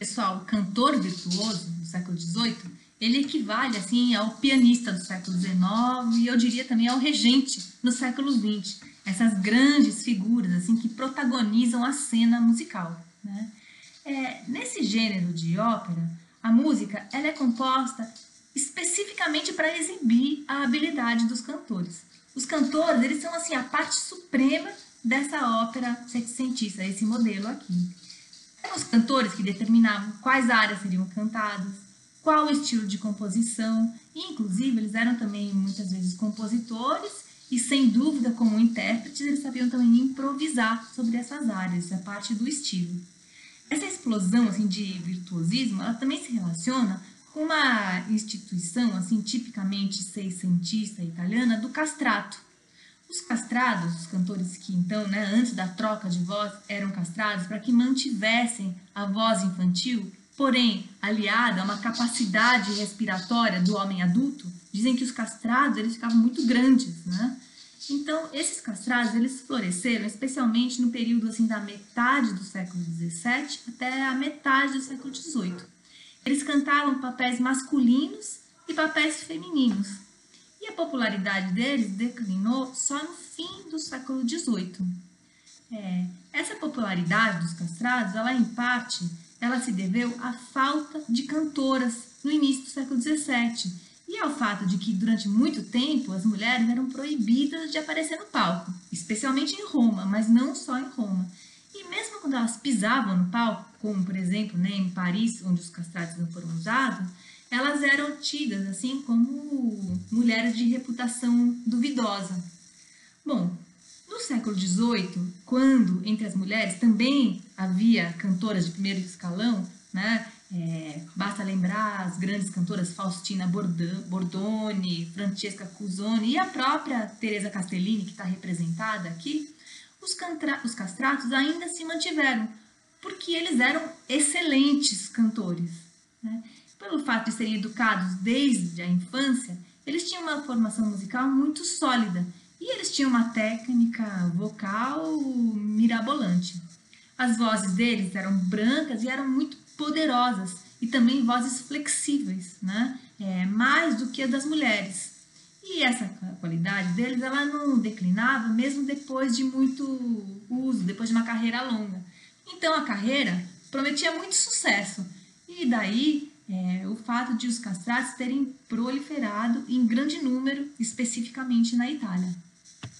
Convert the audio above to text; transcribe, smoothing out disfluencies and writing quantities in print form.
Pessoal, o cantor virtuoso do século XVIII, ele equivale assim ao pianista do século XIX e eu diria também ao regente no século XX. Essas grandes figuras assim que protagonizam a cena musical, né? Nesse gênero de ópera, a música ela é composta especificamente para exibir a habilidade dos cantores. Os cantores, eles são assim a parte suprema dessa ópera setecentíssima, esse modelo aqui. Eram os cantores que determinavam quais áreas seriam cantadas, qual o estilo de composição, e inclusive eles eram também muitas vezes compositores e sem dúvida como intérpretes eles sabiam também improvisar sobre essas áreas, essa parte do estilo. Essa explosão assim de virtuosismo, ela também se relaciona com uma instituição assim tipicamente seiscentista italiana do castrato. Os castrados, os cantores que então, né, antes da troca de voz, eram castrados para que mantivessem a voz infantil, porém aliada a uma capacidade respiratória do homem adulto, dizem que os castrados eles ficavam muito grandes, né? Então, esses castrados eles floresceram especialmente no período assim da metade do século XVII até a metade do século XVIII. Eles cantavam papéis masculinos e papéis femininos. E a popularidade deles declinou só no fim do século XVIII. Essa popularidade dos castrados, ela em parte, ela se deveu à falta de cantoras no início do século XVII e ao fato de que durante muito tempo as mulheres eram proibidas de aparecer no palco, especialmente em Roma, mas não só em Roma. E mesmo quando elas pisavam no palco, como por exemplo, né, em Paris, onde os castrados não foram usados, elas eram tidas assim como mulheres de reputação duvidosa. Bom, no século XVIII, quando entre as mulheres também havia cantoras de primeiro escalão, né? Basta lembrar as grandes cantoras Faustina Bordoni, Francesca Cuzzoni e a própria Teresa Castellini, que está representada aqui, os castratos ainda se mantiveram, porque eles eram excelentes cantores, né? Pelo fato de serem educados desde a infância, eles tinham uma formação musical muito sólida e eles tinham uma técnica vocal mirabolante. As vozes deles eram brancas e eram muito poderosas e também vozes flexíveis, né? Mais do que a das mulheres. E essa qualidade deles ela não declinava mesmo depois de muito uso, depois de uma carreira longa. Então a carreira prometia muito sucesso e daí o fato de os castrados terem proliferado em grande número, especificamente na Itália.